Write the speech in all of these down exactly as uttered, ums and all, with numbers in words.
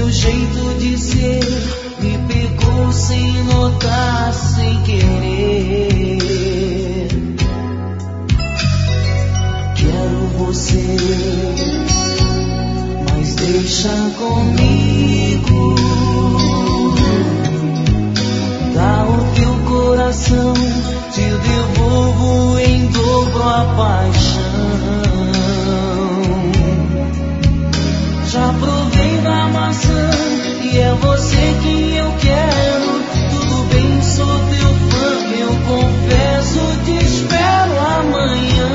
seu jeito de ser me pegou sem notar, sem querer. Quero você, mas deixa comigo. Dá o teu coração, te devolvo em dobro a paixão. Já provei da maçã e é você que eu quero. Tudo bem, sou teu fã, eu confesso, te espero amanhã.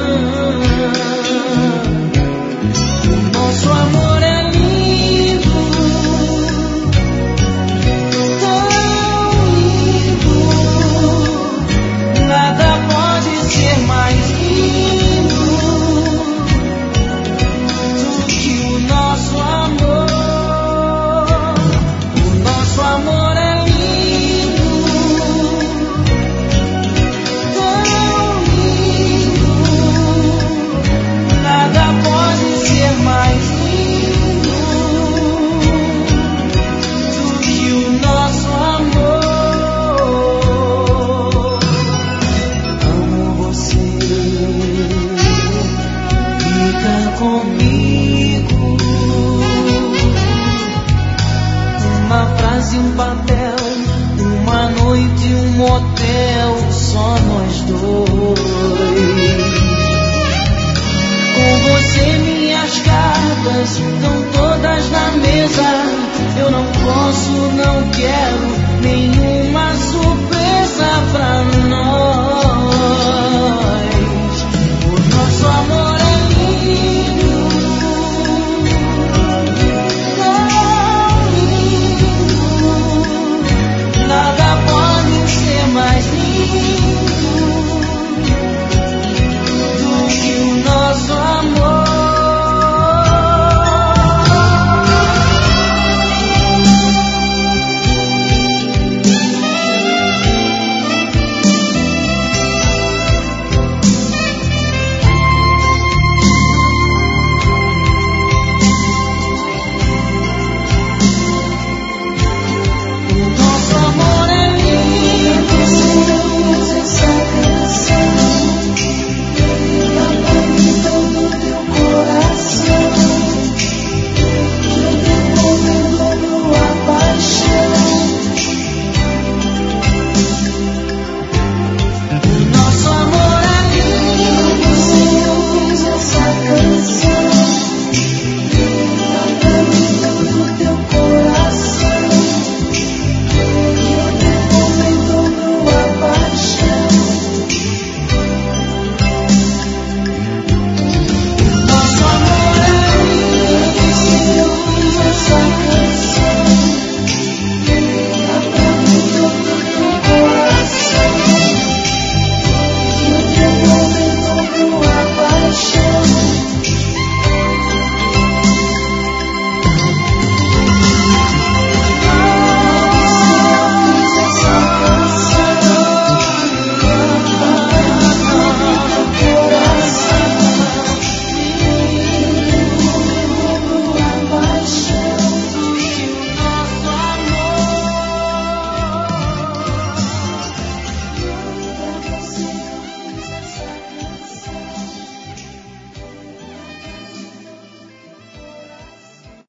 O nosso amor é lindo, tão lindo. Nada pode ser mais lindo do que o nosso amor. O nosso amor é lindo, tão lindo. Nada pode ser mais lindo do que o nosso amor. Amo você, fica comigo. Uma frase, um papel, uma noite, um motel, só nós dois. Com você minhas cartas estão todas na mesa. Eu não posso, não quero nenhuma surpresa pra nós.